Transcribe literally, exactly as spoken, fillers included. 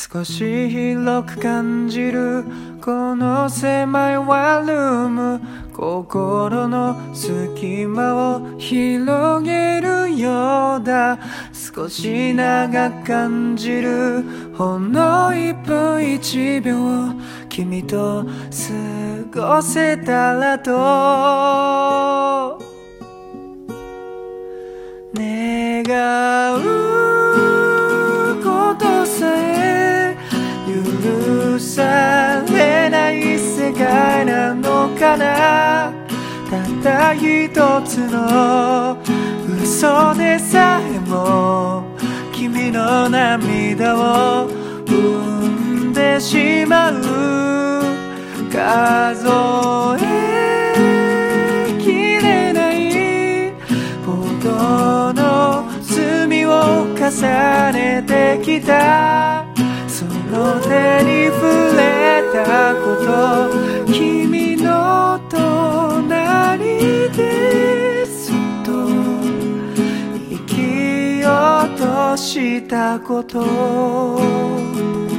少し広く感じるこの狭いワンルーム、心の隙間を広げるようだ。少し長く感じるほんの一分一秒を君と過ごせたらと願うことさえ許されない世界なのかな。たった一つの嘘でさえも君の涙を生んでしまう。数えきれないほどの罪を重ねてきた。その手に触れたこと、君の隣でそっと生きようとしたこと。